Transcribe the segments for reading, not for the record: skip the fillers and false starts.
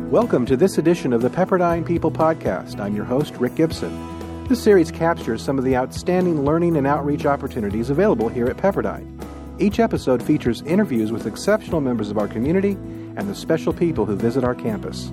Welcome to this edition of the Pepperdine People Podcast. I'm your host, Rick Gibson. This series captures some of the outstanding learning and outreach opportunities available here at Pepperdine. Each episode features interviews with exceptional members of our community and the special people who visit our campus.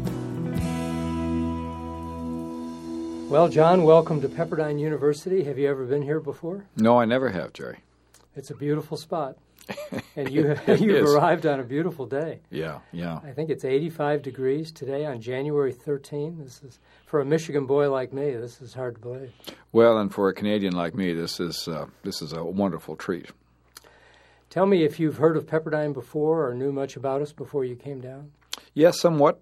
Well, John, welcome to Pepperdine University. Have you ever been here before? No, I never have, Jerry. It's a beautiful spot. And you've arrived on a beautiful day. Yeah. I think it's 85 degrees today on January 13. This is, for a Michigan boy like me, this is hard to believe. Well, and for a Canadian like me, this is a wonderful treat. Tell me if you've heard of Pepperdine before or knew much about us before you came down. Yes, somewhat.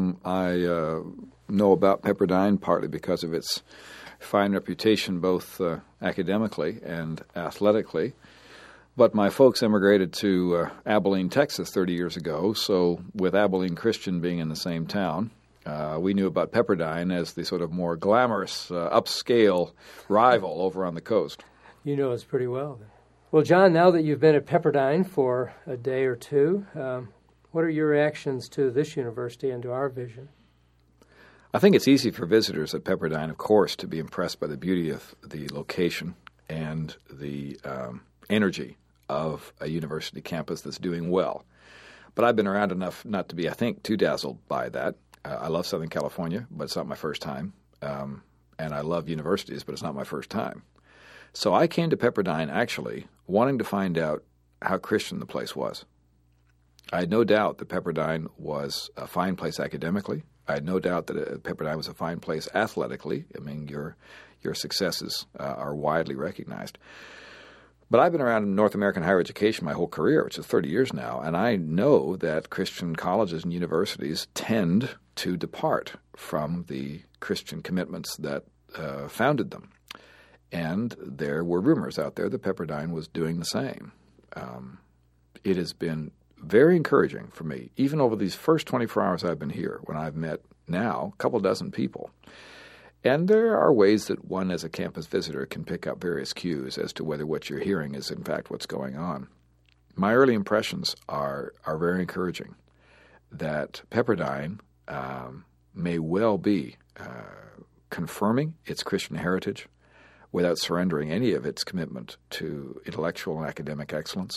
I know about Pepperdine partly because of its fine reputation both academically and athletically. But my folks emigrated to Abilene, Texas 30 years ago, so with Abilene Christian being in the same town, we knew about Pepperdine as the sort of more glamorous, upscale rival over on the coast. You know us pretty well. Well, John, now that you've been at Pepperdine for a day or two, what are your reactions to this university and to our vision? I think it's easy for visitors at Pepperdine, of course, to be impressed by the beauty of the location and the energy of a university campus that's doing well. But I've been around enough not to be, I think, too dazzled by that. I love Southern California, but it's not my first time. And I love universities, but it's not my first time. So I came to Pepperdine actually wanting to find out how Christian the place was. I had no doubt that Pepperdine was a fine place academically. I had no doubt that Pepperdine was a fine place athletically. I mean, your successes are widely recognized. But I've been around in North American higher education my whole career, which is 30 years now, and I know that Christian colleges and universities tend to depart from the Christian commitments that founded them. And there were rumors out there that Pepperdine was doing the same. It has been very encouraging for me, even over these first 24 hours I've been here, when I've met now a couple dozen people. And there are ways that one as a campus visitor can pick up various cues as to whether what you're hearing is in fact what's going on. My early impressions are very encouraging that Pepperdine may well be confirming its Christian heritage without surrendering any of its commitment to intellectual and academic excellence,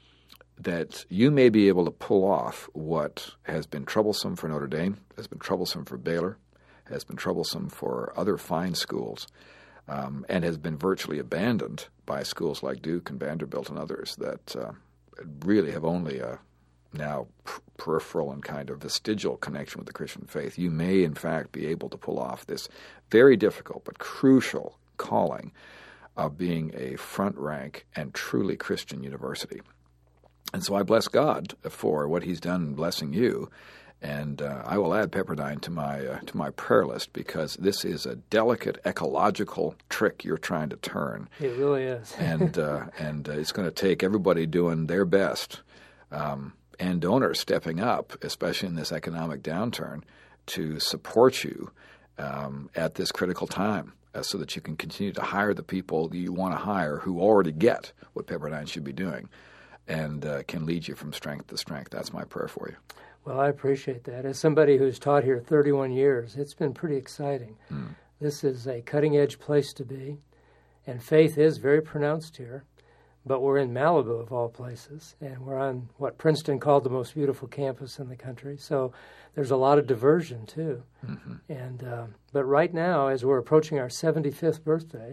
that you may be able to pull off what has been troublesome for Notre Dame, has been troublesome for Baylor, has been troublesome for other fine schools, and has been virtually abandoned by schools like Duke and Vanderbilt and others that really have only a now peripheral and kind of vestigial connection with the Christian faith. You may, in fact, be able to pull off this very difficult but crucial calling of being a front-rank and truly Christian university. And so I bless God for what He's done in blessing you. And I will add Pepperdine to my prayer list, because this is a delicate ecological trick you're trying to turn. It really is. and it's going to take everybody doing their best, and donors stepping up, especially in this economic downturn, to support you at this critical time, so that you can continue to hire the people you want to hire who already get what Pepperdine should be doing, and can lead you from strength to strength. That's my prayer for you. Well, I appreciate that. As somebody who's taught here 31 years, it's been pretty exciting. This is a cutting-edge place to be, and faith is very pronounced here. But we're in Malibu, of all places, and we're on what Princeton called the most beautiful campus in the country. So there's a lot of diversion, too. And but right now, as we're approaching our 75th birthday,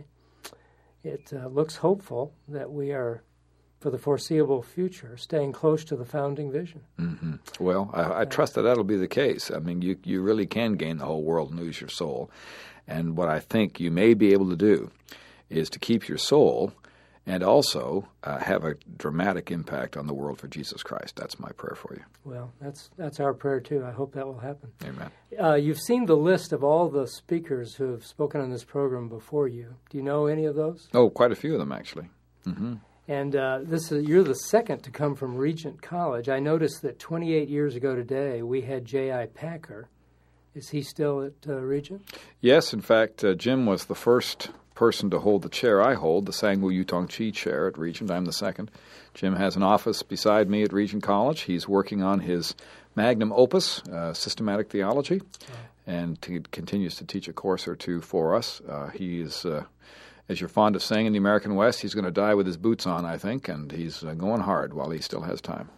it looks hopeful that we are, for the foreseeable future, staying close to the founding vision. Well, I trust that that'll be the case. I mean, you really can gain the whole world and lose your soul. And what I think you may be able to do is to keep your soul and also have a dramatic impact on the world for Jesus Christ. That's my prayer for you. Well, that's our prayer, too. I hope that will happen. Amen. You've seen the list of all the speakers who have spoken on this program before you. Do you know any of those? Oh, quite a few of them, actually. And you're the second to come from Regent College. I noticed that 28 years ago today, we had J.I. Packer. Is he still at Regent? Yes, in fact, Jim was the first person to hold the chair I hold, the Sangwoo Yutong Chi chair at Regent. I'm the second. Jim has an office beside me at Regent College. He's working on his magnum opus, Systematic Theology, and he continues to teach a course or two for us. He is, as you're fond of saying in the American West, he's going to die with his boots on, I think, and he's going hard while he still has time.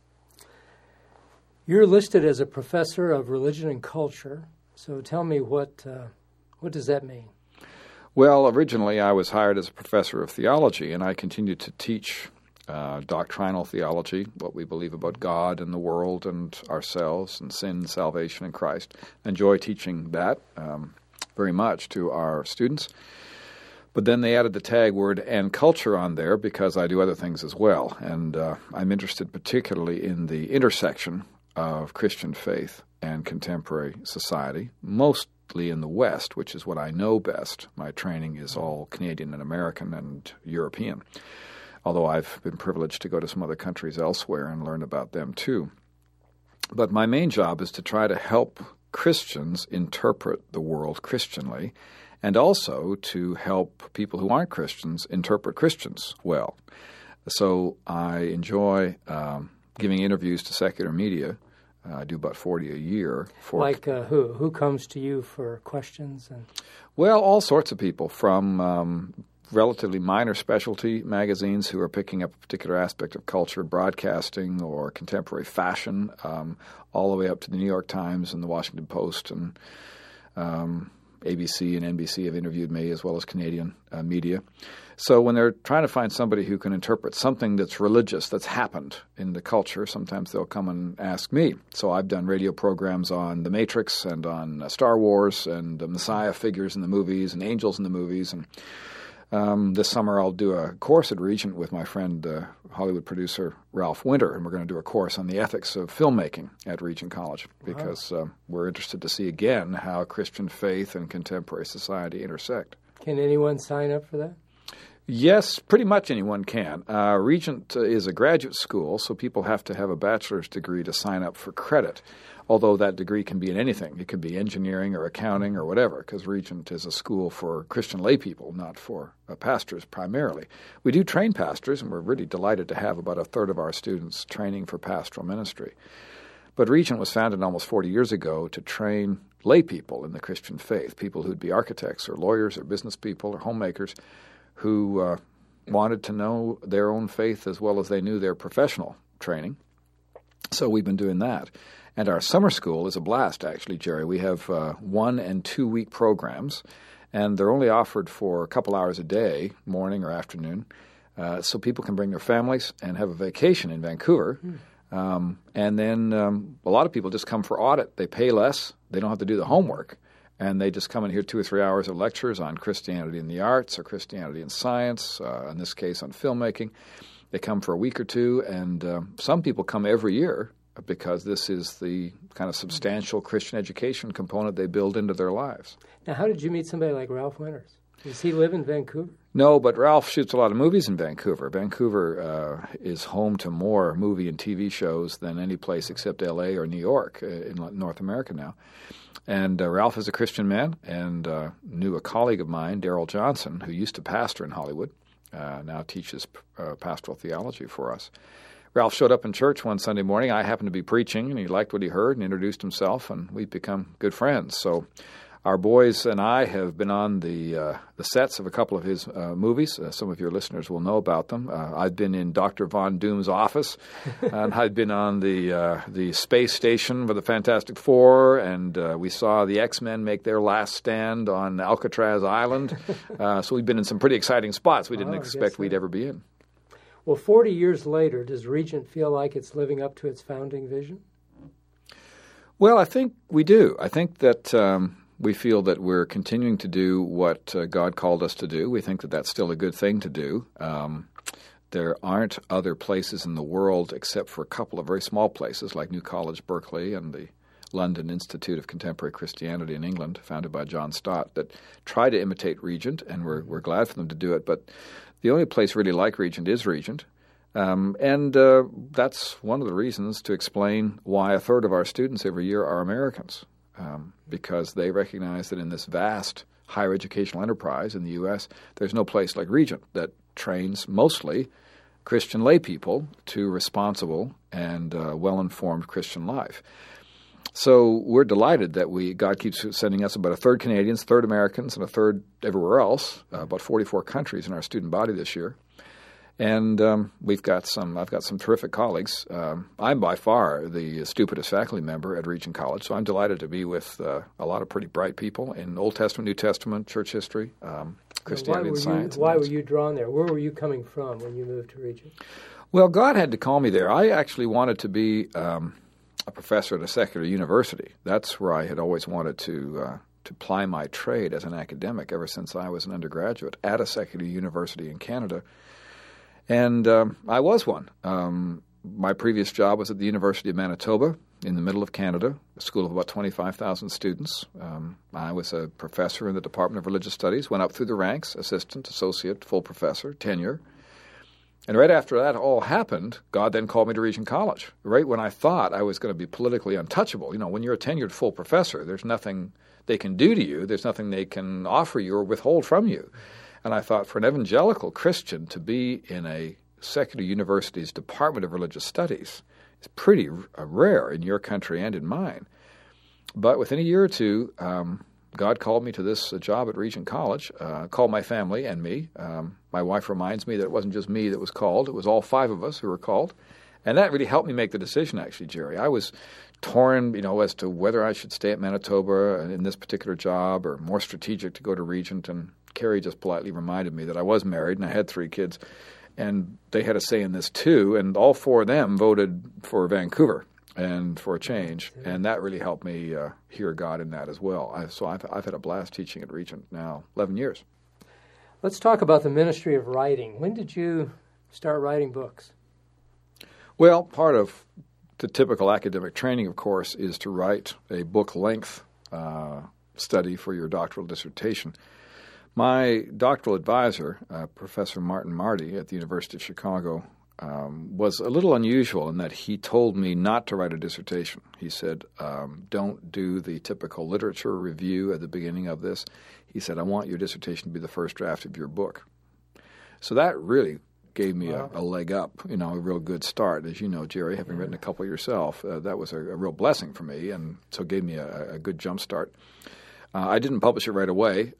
You're listed as a professor of religion and culture, so tell me what does that mean? Well, originally I was hired as a professor of theology, and I continued to teach doctrinal theology, what we believe about God and the world and ourselves and sin, salvation, and Christ. I enjoy teaching that very much to our students. But then they added the tag word and culture on there because I do other things as well. And I'm interested particularly in the intersection of Christian faith and contemporary society, mostly in the West, which is what I know best. My training is all Canadian and American and European, although I've been privileged to go to some other countries elsewhere and learn about them too. But my main job is to try to help Christians interpret the world Christianly, and also to help people who aren't Christians interpret Christians well. So I enjoy giving interviews to secular media. I do about 40 a year. Like who? Who comes to you for questions? Well, all sorts of people, from relatively minor specialty magazines who are picking up a particular aspect of culture, broadcasting, or contemporary fashion, all the way up to the New York Times and the Washington Post, and ABC and NBC have interviewed me, as well as Canadian media. So when they're trying to find somebody who can interpret something that's religious that's happened in the culture, sometimes they'll come and ask me. So I've done radio programs on The Matrix and on Star Wars and the Messiah figures in the movies and angels in the movies. And this summer I'll do a course at Regent with my friend, Hollywood producer Ralph Winter, and we're going to do a course on the ethics of filmmaking at Regent College because we're interested to see again how Christian faith and contemporary society intersect. Can anyone sign up for that? Yes, pretty much anyone can. Regent is a graduate school, so people have to have a bachelor's degree to sign up for credit, although that degree can be in anything. It could be engineering or accounting or whatever, because Regent is a school for Christian lay people, not for pastors primarily. We do train pastors, and we're really delighted to have about a third of our students training for pastoral ministry. But Regent was founded almost 40 years ago to train lay people in the Christian faith, people who'd be architects or lawyers or business people or homemakers, who wanted to know their own faith as well as they knew their professional training. So we've been doing that. And our summer school is a blast, actually, Jerry. We have 1- and 2-week programs, and they're only offered for a couple hours a day, morning or afternoon, so people can bring their families and have a vacation in Vancouver. And then a lot of people just come for audit. They pay less. They don't have to do the homework. And they just come and hear 2 or 3 hours of lectures on Christianity in the arts or Christianity in science, in this case on filmmaking. They come for a week or two, and some people come every year because this is the kind of substantial Christian education component they build into their lives. Now, how did you meet somebody like Ralph Winters? Does he live in Vancouver? No, but Ralph shoots a lot of movies in Vancouver. Vancouver is home to more movie and TV shows than any place except L.A. or New York in North America now. And Ralph is a Christian man and knew a colleague of mine, Darrell Johnson, who used to pastor in Hollywood, now teaches pastoral theology for us. Ralph showed up in church one Sunday morning. I happened to be preaching, and he liked what he heard and introduced himself, and we've become good friends. So our boys and I have been on the sets of a couple of his movies. Some of your listeners will know about them. I've been in Dr. Von Doom's office, and I've been on the space station for the Fantastic Four, and we saw the X-Men make their last stand on Alcatraz Island. So we've been in some pretty exciting spots we didn't expect we'd ever be in. Well, 40 years later, does Regent feel like it's living up to its founding vision? Well, I think we do. I think that we feel that we're continuing to do what God called us to do. We think that that's still a good thing to do. There aren't other places in the world except for a couple of very small places like New College, Berkeley, and the London Institute of Contemporary Christianity in England, founded by John Stott, that try to imitate Regent, and we're glad for them to do it. But the only place really like Regent is Regent. And that's one of the reasons to explain why a third of our students every year are Americans, because they recognize that in this vast higher educational enterprise in the U.S., there's no place like Regent that trains mostly Christian lay people to responsible and well-informed Christian life. So we're delighted that God keeps sending us about a third Canadians, third Americans, and a third everywhere else, about 44 countries in our student body this year. And I've got some terrific colleagues. I'm by far the stupidest faculty member at Regent College, so I'm delighted to be with a lot of pretty bright people in Old Testament, New Testament, church history, Christianity and science. Why were you drawn there? Where were you coming from when you moved to Regent? Well, God had to call me there. I actually wanted to be a professor at a secular university. That's where I had always wanted to ply my trade as an academic ever since I was an undergraduate at a secular university in Canada. And I was one. My previous job was at the University of Manitoba in the middle of Canada, a school of about 25,000 students. I was a professor in the Department of Religious Studies, went up through the ranks, assistant, associate, full professor, tenure. And right after that all happened, God then called me to Regent College, right when I thought I was going to be politically untouchable. You know, when you're a tenured full professor, there's nothing they can do to you. There's nothing they can offer you or withhold from you. And I thought for an evangelical Christian to be in a secular university's Department of Religious Studies is pretty rare in your country and in mine. But within a year or two, God called me to this job at Regent College, called my family and me. My wife reminds me that it wasn't just me that was called. It was all five of us who were called. And that really helped me make the decision, actually, Jerry. I was torn, as to whether I should stay at Manitoba in this particular job or more strategic to go to Regent. And Carrie just politely reminded me that I was married and I had 3 kids. And they had a say in this, too. And all 4 of them voted for Vancouver and for a change, and that really helped me hear God in that as well. I've had a blast teaching at Regent now 11 years. Let's talk about the ministry of writing. When did you start writing books? Well, part of the typical academic training, of course, is to write a book-length study for your doctoral dissertation. My doctoral advisor, Professor Martin Marty at the University of Chicago, was a little unusual in that he told me not to write a dissertation. He said, don't do the typical literature review at the beginning of this. He said, I want your dissertation to be the first draft of your book. So that really gave me a leg up, a real good start. As you know, Jerry, having written a couple yourself, that was a real blessing for me, and so it gave me a good jump start. I didn't publish it right away.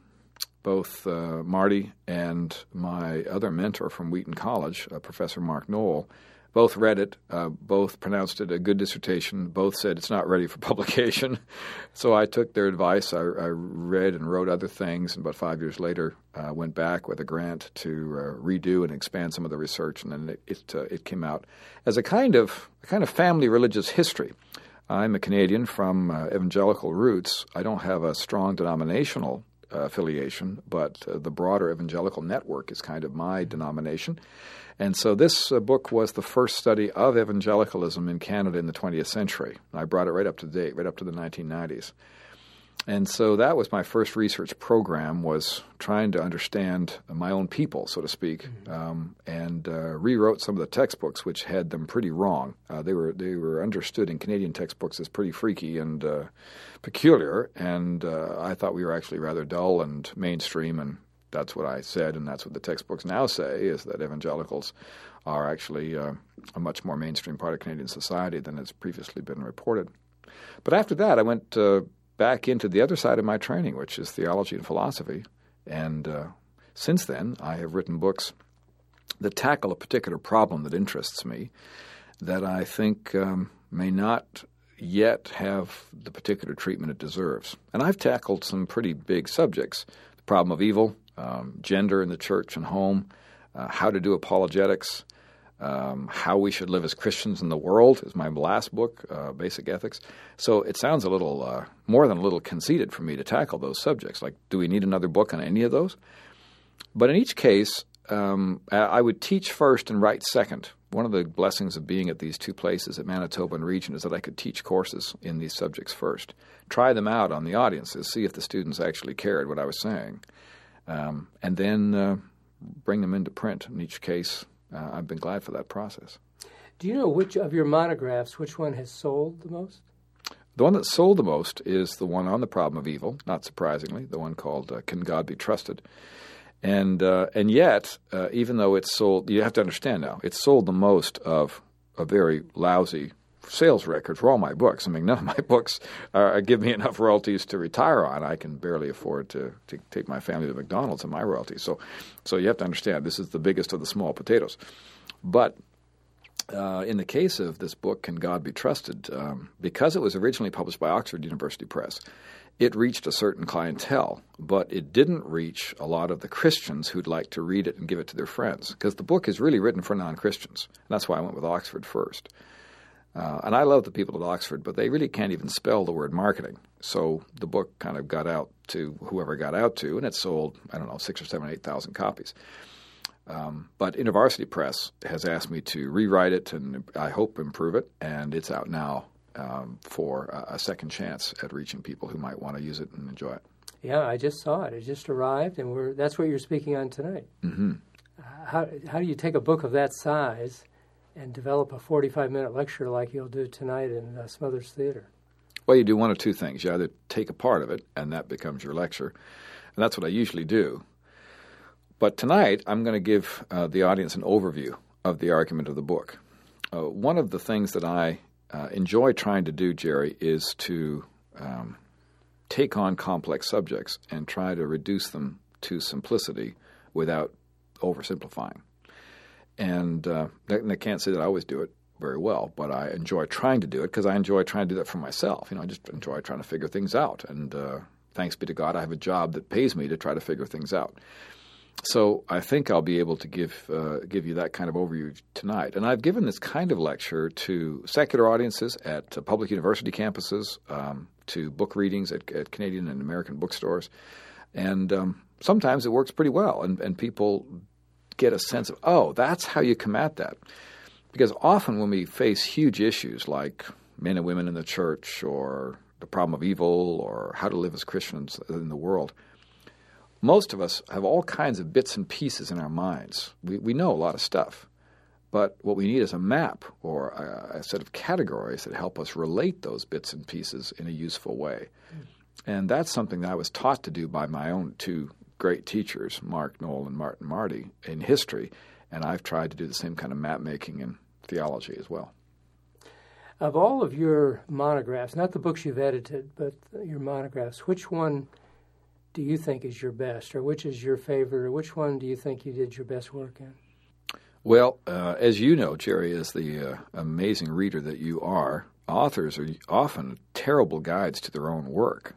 Both Marty and my other mentor from Wheaton College, Professor Mark Knoll, both read it, both pronounced it a good dissertation, both said it's not ready for publication. So I took their advice. I read and wrote other things, and about 5 years later went back with a grant to redo and expand some of the research, and then it came out as a kind of family religious history. I'm a Canadian from evangelical roots. I don't have a strong denominational affiliation, but the broader evangelical network is kind of my denomination. And so this book was the first study of evangelicalism in Canada in the 20th century. I brought it right up to date, right up to the 1990s. And so that was my first research program, was trying to understand my own people, so to speak, and rewrote some of the textbooks, which had them pretty wrong. They were understood in Canadian textbooks as pretty freaky and peculiar, and I thought we were actually rather dull and mainstream, and that's what I said, and that's what the textbooks now say, is that evangelicals are actually a much more mainstream part of Canadian society than has previously been reported. But after that, I went back into the other side of my training, which is theology and philosophy. And since then, I have written books that tackle a particular problem that interests me, that I think may not yet have the particular treatment it deserves. And I've tackled some pretty big subjects: the problem of evil, gender in the church and home, how to do apologetics, how we should live as Christians in the world is my last book, Basic Ethics. So it sounds a little more than a little conceited for me to tackle those subjects. Like, do we need another book on any of those? But in each case, I would teach first and write second. One of the blessings of being at these 2 places at Manitoba and Regent is that I could teach courses in these subjects first, try them out on the audiences, see if the students actually cared what I was saying, and then bring them into print in each case. I've been glad for that process. Do you know which of your monographs, which one has sold the most? The one that sold the most is the one on the problem of evil, not surprisingly, the one called Can God Be Trusted? And yet, even though it's sold, you have to understand now, it's sold the most of a very lousy sales record for all my books. I mean, none of my books give me enough royalties to retire on. I can barely afford to take my family to McDonald's on my royalties. So you have to understand, this is the biggest of the small potatoes. But in the case of this book, Can God Be Trusted, because it was originally published by Oxford University Press, it reached a certain clientele, but it didn't reach a lot of the Christians who'd like to read it and give it to their friends, because the book is really written for non-Christians. And that's why I went with Oxford first. And I love the people at Oxford, but they really can't even spell the word marketing. So the book kind of got out to whoever it got out to, and it sold, 6,000 or 7,000 or 8,000 copies. But InterVarsity Press has asked me to rewrite it and I hope improve it, and it's out now for a second chance at reaching people who might want to use it and enjoy it. Yeah, I just saw it. It just arrived, and that's what you're speaking on tonight. Mm-hmm. How do you take a book of that size and develop a 45-minute lecture like you'll do tonight in Smothers Theater? Well, you do one of two things. You either take a part of it, and that becomes your lecture, and that's what I usually do. But tonight, I'm going to give the audience an overview of the argument of the book. One of the things that I enjoy trying to do, Jerry, is to take on complex subjects and try to reduce them to simplicity without oversimplifying. And I can't say that I always do it very well, but I enjoy trying to do it because I enjoy trying to do that for myself. I just enjoy trying to figure things out. And thanks be to God, I have a job that pays me to try to figure things out. So I think I'll be able to give you that kind of overview tonight. And I've given this kind of lecture to secular audiences at public university campuses, to book readings at Canadian and American bookstores. And sometimes it works pretty well, and people get a sense of, oh, that's how you come at that. Because often when we face huge issues like men and women in the church or the problem of evil or how to live as Christians in the world, most of us have all kinds of bits and pieces in our minds. We know a lot of stuff, but what we need is a map or a set of categories that help us relate those bits and pieces in a useful way. And that's something that I was taught to do by my own two great teachers, Mark Knoll and Martin Marty, in history, and I've tried to do the same kind of map making in theology as well. Of all of your monographs, not the books you've edited, but your monographs, which one do you think is your best, or which is your favorite, or which one do you think you did your best work in? Well, as you know, Jerry, as the amazing reader that you are, authors are often terrible guides to their own work.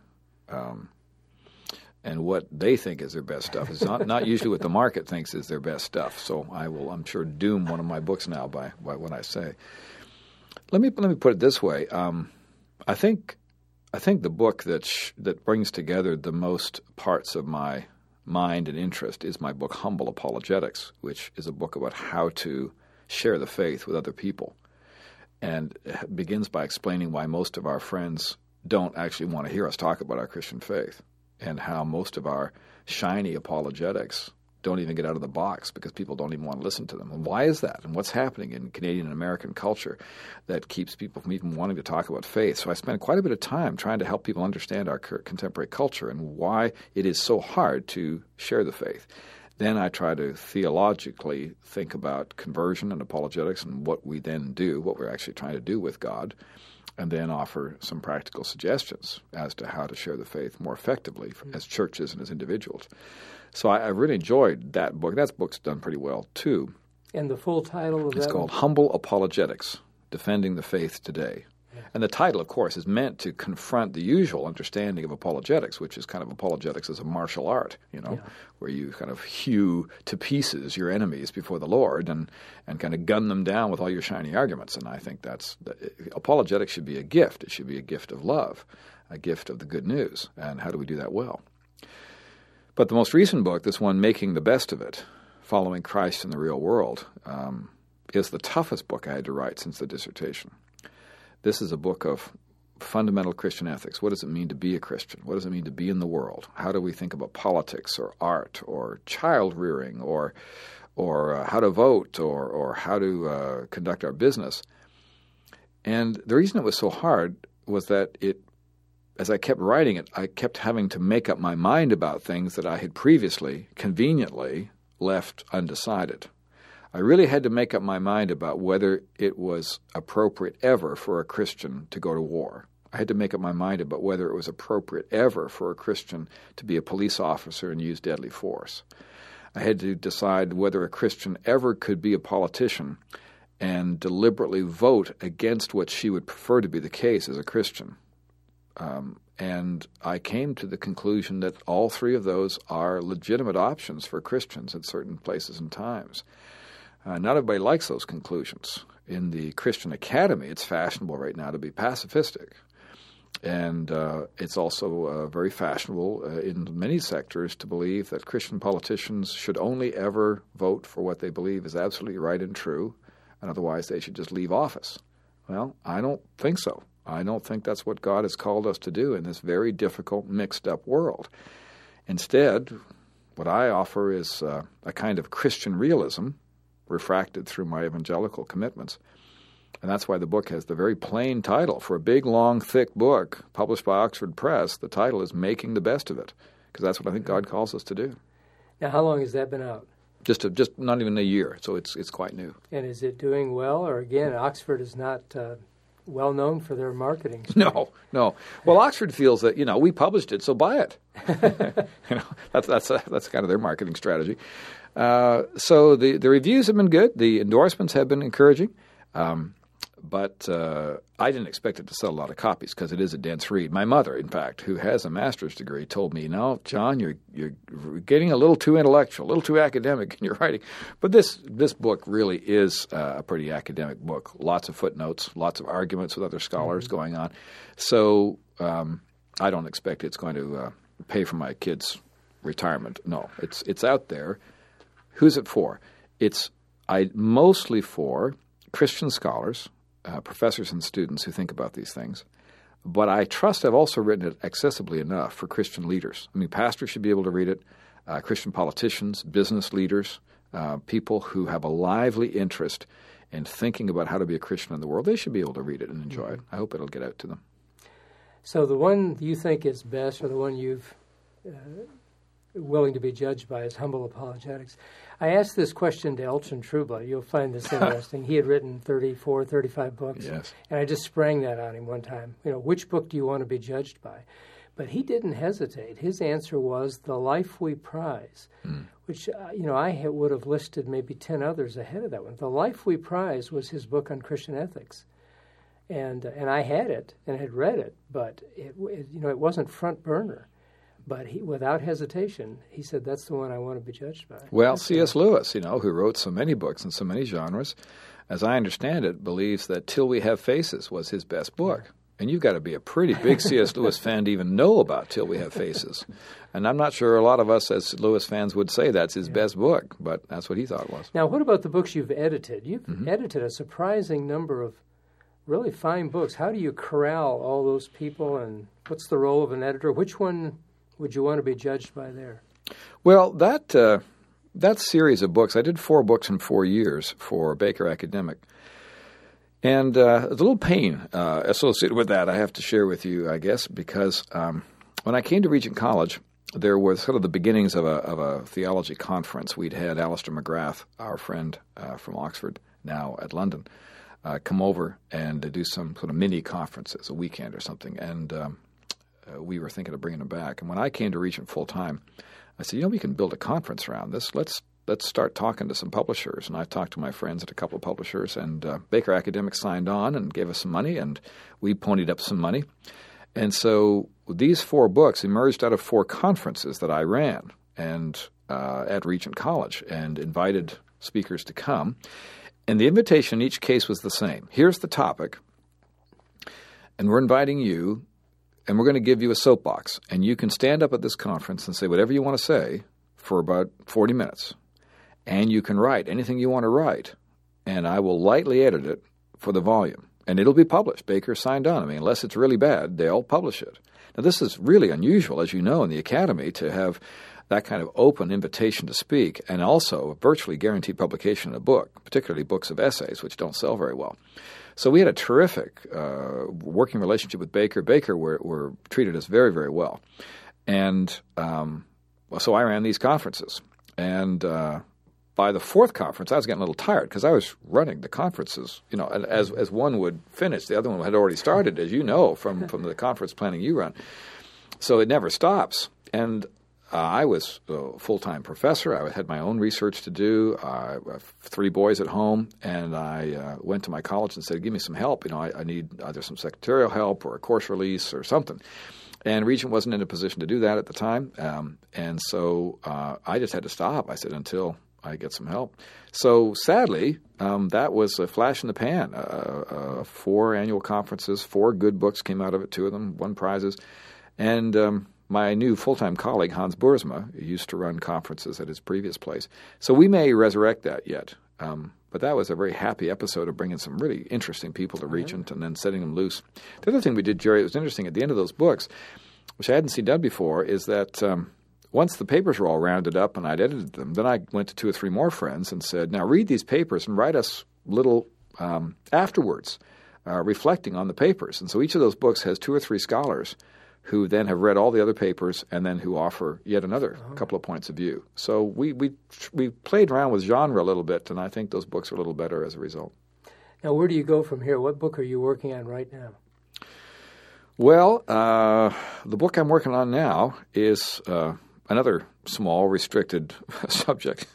And what they think is their best stuff is not usually what the market thinks is their best stuff. So I will, I'm sure, doom one of my books now by what I say. Let me put it this way. I think the book that brings together the most parts of my mind and interest is my book Humble Apologetics, which is a book about how to share the faith with other people. And it begins by explaining why most of our friends don't actually want to hear us talk about our Christian faith, and how most of our shiny apologetics don't even get out of the box because people don't even want to listen to them. And why is that? And what's happening in Canadian and American culture that keeps people from even wanting to talk about faith? So I spent quite a bit of time trying to help people understand our contemporary culture and why it is so hard to share the faith. Then I try to theologically think about conversion and apologetics and what we then do, what we're actually trying to do with God, and then offer some practical suggestions as to how to share the faith more effectively as churches and as individuals. So I really enjoyed that book. That book's done pretty well, too. And the full title of that? It's called Humble Apologetics, Defending the Faith Today. Yeah. And the title, of course, is meant to confront the usual understanding of apologetics, which is kind of apologetics as a martial art, where you kind of hew to pieces your enemies before the Lord and kind of gun them down with all your shiny arguments. And I think apologetics should be a gift. It should be a gift of love, a gift of the good news. And how do we do that well? But the most recent book, this one, Making the Best of It, Following Christ in the Real World, is the toughest book I had to write since the dissertation. This is a book of fundamental Christian ethics. What does it mean to be a Christian? What does it mean to be in the world? How do we think about politics or art or child rearing or how to vote or how to conduct our business? And the reason it was so hard was that as I kept writing it, I kept having to make up my mind about things that I had previously, conveniently, left undecided. I really had to make up my mind about whether it was appropriate ever for a Christian to go to war. I had to make up my mind about whether it was appropriate ever for a Christian to be a police officer and use deadly force. I had to decide whether a Christian ever could be a politician and deliberately vote against what she would prefer to be the case as a Christian. And I came to the conclusion that all three of those are legitimate options for Christians at certain places and times. Not everybody likes those conclusions. In the Christian academy, it's fashionable right now to be pacifistic. And it's also very fashionable in many sectors to believe that Christian politicians should only ever vote for what they believe is absolutely right and true, and otherwise they should just leave office. Well, I don't think so. I don't think that's what God has called us to do in this very difficult, mixed-up world. Instead, what I offer is a kind of Christian realism refracted through my evangelical commitments. And that's why the book has the very plain title. For a big, long, thick book published by Oxford Press, the title is Making the Best of It, because that's what I think God calls us to do. Now, how long has that been out? Just not even a year, so it's quite new. And is it doing well? Or again, Oxford is not well known for their marketing strategy. No. Well, Oxford feels that we published it, so buy it. That's kind of their marketing strategy. So the reviews have been good. The endorsements have been encouraging. But I didn't expect it to sell a lot of copies because it is a dense read. My mother, in fact, who has a master's degree, told me, John, you're getting a little too intellectual, a little too academic in your writing. But this book really is a pretty academic book. Lots of footnotes, lots of arguments with other scholars going on. So I don't expect it's going to pay for my kids' retirement. No, it's out there. Who's it for? It's mostly for Christian scholars, professors and students who think about these things. But I trust I've also written it accessibly enough for Christian leaders. I mean, pastors should be able to read it, Christian politicians, business leaders, people who have a lively interest in thinking about how to be a Christian in the world. They should be able to read it and enjoy it. I hope it'll get out to them. So the one you think is best, or the one you've willing to be judged by, is Humble Apologetics. I asked this question to Elton Truba. You'll find this interesting. He had written 34, 35 books. Yes. And I just sprang that on him one time. Which book do you want to be judged by? But he didn't hesitate. His answer was The Life We Prize, which, I would have listed maybe 10 others ahead of that one. The Life We Prize was his book on Christian ethics. And I had it and had read it, but it wasn't front burner. But without hesitation, he said, that's the one I want to be judged by. Well, C.S. Lewis, who wrote so many books in so many genres, as I understand it, believes that Till We Have Faces was his best book. And you've got to be a pretty big C.S. Lewis fan to even know about Till We Have Faces. And I'm not sure a lot of us as Lewis fans would say that's his best book, but that's what he thought it was. Now, what about the books you've edited? You've edited a surprising number of really fine books. How do you corral all those people, and what's the role of an editor? Which one would you want to be judged by there? Well, that series of books, I did 4 books in 4 years for Baker Academic. And there's a little pain associated with that, I have to share with you, I guess, because when I came to Regent College, there was sort of the beginnings of a theology conference. We'd had Alistair McGrath, our friend from Oxford, now at London, come over and do some sort of mini conferences, a weekend or something. And we were thinking of bringing him back. And when I came to Regent full-time, I said, we can build a conference around this. Let's start talking to some publishers. And I talked to my friends at a couple of publishers, and Baker Academic signed on and gave us some money, and we ponied up some money. And so these 4 books emerged out of 4 conferences that I ran and at Regent College, and invited speakers to come. And the invitation in each case was the same. Here's the topic, and we're inviting you, and we're going to give you a soapbox, and you can stand up at this conference and say whatever you want to say for about 40 minutes. And you can write anything you want to write, and I will lightly edit it for the volume. And it'll be published. Baker signed on. Unless it's really bad, they'll publish it. Now, this is really unusual, as you know, in the Academy, to have that kind of open invitation to speak, and also a virtually guaranteed publication in a book, particularly books of essays, which don't sell very well. So we had a terrific working relationship with Baker. Baker were treated us very, very well. And so I ran these conferences. And by the fourth conference, I was getting a little tired because I was running the conferences. You know, and as one would finish, the other one had already started, as you know, from the conference planning you run. So it never stops. And I was a full-time professor. I had my own research to do. I have 3 boys at home, and I went to my college and said, give me some help. You know, I need either some secretarial help or a course release or something. And Regent wasn't in a position to do that at the time. And so I just had to stop. I said, until I get some help. So sadly, that was a flash in the pan. 4 annual conferences, 4 good books came out of it, 2 of them won prizes. And my new full-time colleague, Hans Boersma, used to run conferences at his previous place. So we may resurrect that yet. But that was a very happy episode of bringing some really interesting people to Regent and then setting them loose. The other thing we did, Jerry, it was interesting at the end of those books, which I hadn't seen done before, is that once the papers were all rounded up and I'd edited them, then I went to 2 or 3 more friends and said, now read these papers and write us little afterwards, reflecting on the papers. And so each of those books has 2 or 3 scholars who then have read all the other papers and then who offer yet another couple of points of view. So we played around with genre a little bit, and I think those books are a little better as a result. Now, where do you go from here? What book are you working on right now? Well, the book I'm working on now is another small, restricted subject,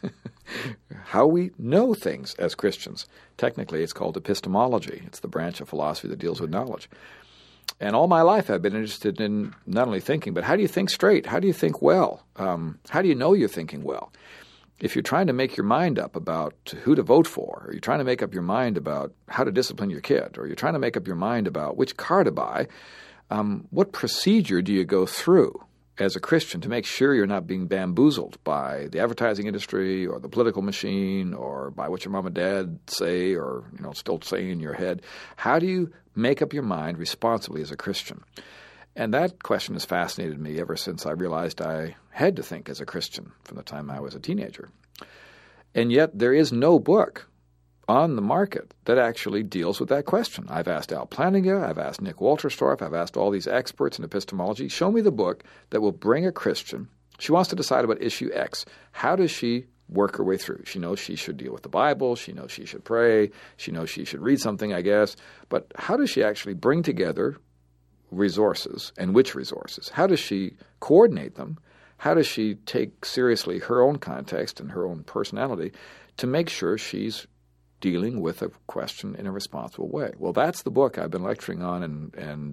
how we know things as Christians. Technically, it's called epistemology. It's the branch of philosophy that deals with knowledge. And all my life I've been interested in not only thinking, but how do you think straight? How do you think well? How do you know you're thinking well? If you're trying to make your mind up about who to vote for, or you're trying to make up your mind about how to discipline your kid, or you're trying to make up your mind about which car to buy, what procedure do you go through as a Christian to make sure you're not being bamboozled by the advertising industry or the political machine or by what your mom and dad say or, you know, still saying in your head? How do you make up your mind responsibly as a Christian? And that question has fascinated me ever since I realized I had to think as a Christian from the time I was a teenager. And yet there is no book on the market that actually deals with that question. I've asked Al Plantinga, I've asked Nick Wolterstorff, I've asked all these experts in epistemology, show me the book that will bring a Christian. She wants to decide about issue X. How does she work her way through? She knows she should deal with the Bible, she knows she should pray, she knows she should read something, I guess, but how does she actually bring together resources, and which resources? How does she coordinate them? How does she take seriously her own context and her own personality to make sure she's dealing with a question in a responsible way? Well, that's the book I've been lecturing on and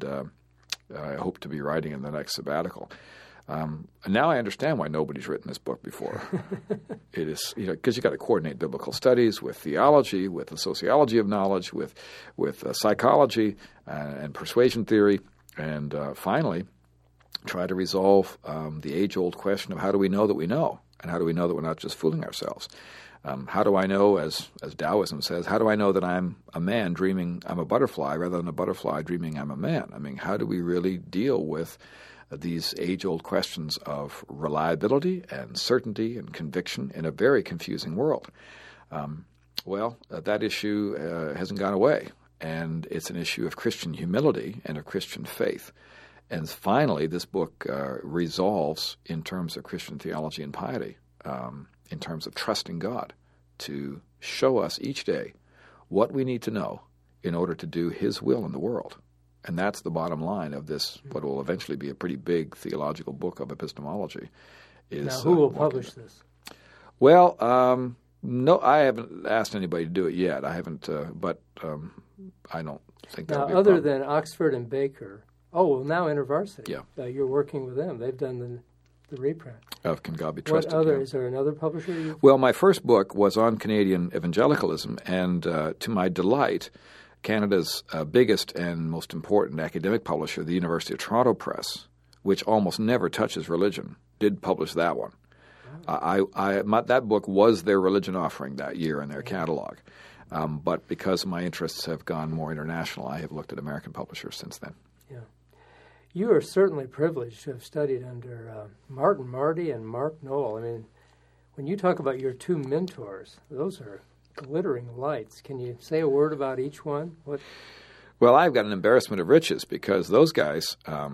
I hope to be writing in the next sabbatical. And now I understand why nobody's written this book before. It is, you know, because you've got to coordinate biblical studies with theology, with the sociology of knowledge, with psychology and persuasion theory, and finally try to resolve the age-old question of how do we know that we know, and how do we know that we're not just fooling ourselves? How do I know, as Taoism says, how do I know that I'm a man dreaming I'm a butterfly rather than a butterfly dreaming I'm a man? I mean, how do we really deal with these age-old questions of reliability and certainty and conviction in a very confusing world? That issue hasn't gone away, and it's an issue of Christian humility and of Christian faith. And finally, this book resolves in terms of Christian theology and piety, in terms of trusting God to show us each day what we need to know in order to do His will in the world. And that's the bottom line of this, what will eventually be a pretty big theological book of epistemology. Now, who will publish this? Well, no, I haven't asked anybody to do it yet. I haven't, but I don't think that would be a problem. Now, other than Oxford and Baker, now InterVarsity. Yeah. You're working with them. They've done the reprint. Of Can God Be Trusted? What other? Yeah. Is there another publisher? Well, my first book was on Canadian evangelicalism, and to my delight, Canada's biggest and most important academic publisher, the University of Toronto Press, which almost never touches religion, did publish that one. That book was their religion offering that year in their catalog. But because my interests have gone more international, I have looked at American publishers since then. Yeah. You are certainly privileged to have studied under Martin Marty and Mark Noll. I mean, when you talk about your two mentors, those are glittering lights. Can you say a word about each one? Well, I've got an embarrassment of riches because those guys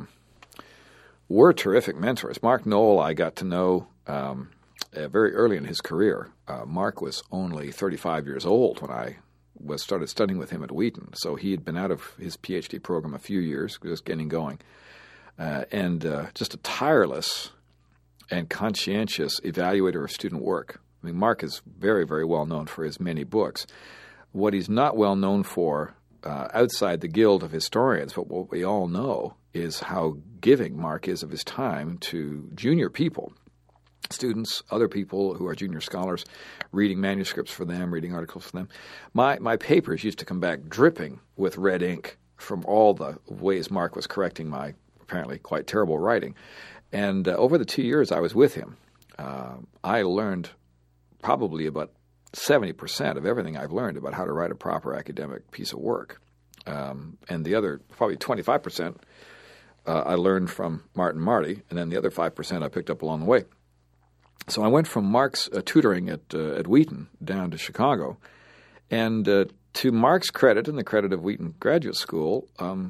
were terrific mentors. Mark Noll I got to know very early in his career. Mark was only 35 years old when I started studying with him at Wheaton, so he had been out of his PhD program a few years, just getting going, and just a tireless and conscientious evaluator of student work. I mean, Mark is very, very well known for his many books. What he's not well known for outside the guild of historians, but what we all know is how giving Mark is of his time to junior people, students, other people who are junior scholars, reading manuscripts for them, reading articles for them. My papers used to come back dripping with red ink from all the ways Mark was correcting my apparently quite terrible writing. And over the 2 years I was with him, I learned probably about 70% of everything I've learned about how to write a proper academic piece of work. And the other, probably 25%, I learned from Martin Marty, and then the other 5% I picked up along the way. So I went from Mark's tutoring at Wheaton down to Chicago, and to Mark's credit and the credit of Wheaton Graduate School,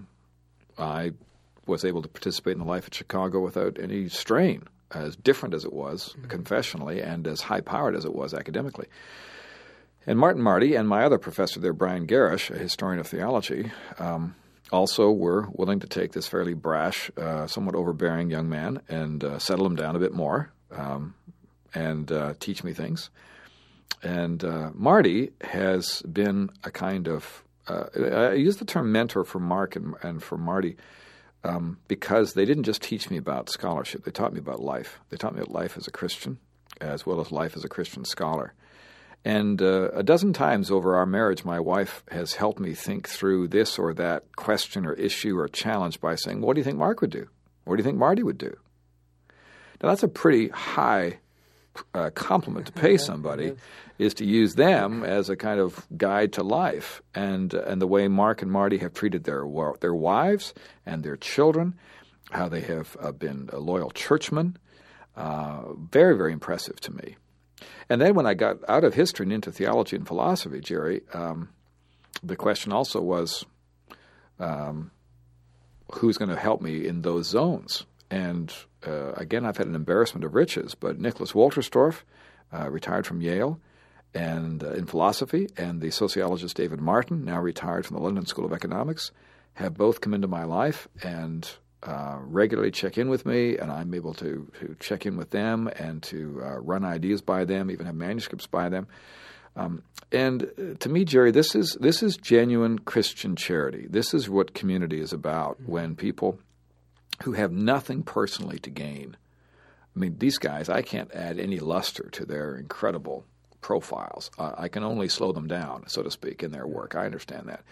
I was able to participate in the life at Chicago without any strain, as different as it was confessionally and as high-powered as it was academically. And Martin Marty and my other professor there, Brian Garish, a historian of theology, also were willing to take this fairly brash, somewhat overbearing young man and settle him down a bit more and teach me things. And Marty has been a kind of I use the term mentor for Mark and for Marty because they didn't just teach me about scholarship. They taught me about life. They taught me about life as a Christian as well as life as a Christian scholar. And a dozen times over our marriage, my wife has helped me think through this or that question or issue or challenge by saying, what do you think Mark would do? What do you think Marty would do? Now, that's a pretty high compliment to pay somebody, is to use them as a kind of guide to life. And the way Mark and Marty have treated their wives and their children, how they have been loyal churchmen, very, very impressive to me. And then when I got out of history and into theology and philosophy, Jerry, the question also was, who's going to help me in those zones? And again, I've had an embarrassment of riches, but Nicholas Wolterstorff, retired from Yale and in philosophy, and the sociologist David Martin, now retired from the London School of Economics, have both come into my life and regularly check in with me, and I'm able to check in with them and to run ideas by them, even have manuscripts by them. And to me, Jerry, this is genuine Christian charity. This is what community is about, when people who have nothing personally to gain. I mean, these guys, I can't add any luster to their incredible profiles. I can only slow them down, so to speak, in their work. I understand that.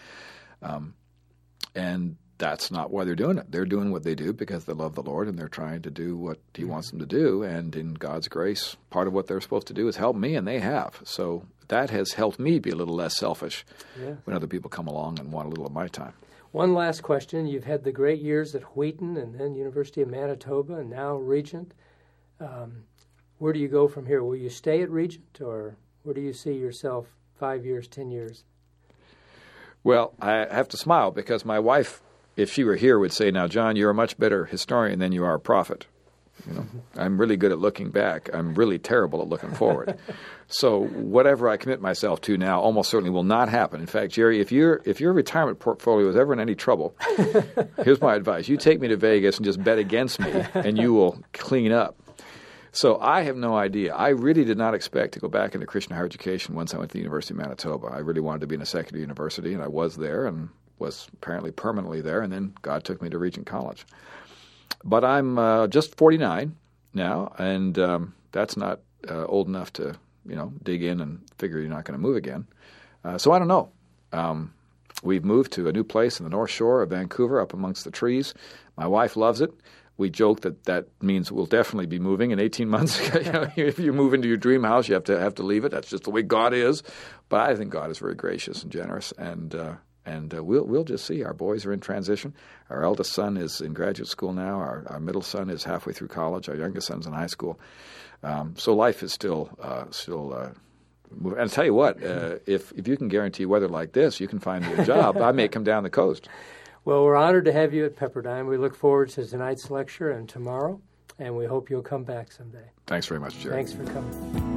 And that's not why they're doing it. They're doing what they do because they love the Lord and they're trying to do what He wants them to do. And in God's grace, part of what they're supposed to do is help me, and they have. So that has helped me be a little less selfish when other people come along and want a little of my time. One last question. You've had the great years at Wheaton and then University of Manitoba and now Regent. Where do you go from here? Will you stay at Regent, or where do you see yourself 5 years, 10 years? Well, I have to smile because my wife, if she were here, would say, now, John, you're a much better historian than you are a prophet. You know, I'm really good at looking back. I'm really terrible at looking forward. So whatever I commit myself to now almost certainly will not happen. In fact, Jerry, if your retirement portfolio is ever in any trouble, here's my advice. You take me to Vegas and just bet against me, and you will clean up. So I have no idea. I really did not expect to go back into Christian higher education once I went to the University of Manitoba. I really wanted to be in a secular university, and I was there and was apparently permanently there, and then God took me to Regent College. But I'm just 49 now, and that's not old enough to, dig in and figure you're not going to move again. So I don't know. We've moved to a new place in the North Shore of Vancouver, up amongst the trees. My wife loves it. We joke that means we'll definitely be moving in 18 months. If you move into your dream house, you have to leave it. That's just the way God is. But I think God is very gracious and generous, and And we'll just see. Our boys are in transition. Our eldest son is in graduate school now. Our middle son is halfway through college. Our youngest son's in high school. So life is still moving. And I'll tell you what, if you can guarantee weather like this, you can find me a job. I may come down the coast. Well, we're honored to have you at Pepperdine. We look forward to tonight's lecture and tomorrow, and we hope you'll come back someday. Thanks very much, Jerry. Thanks for coming.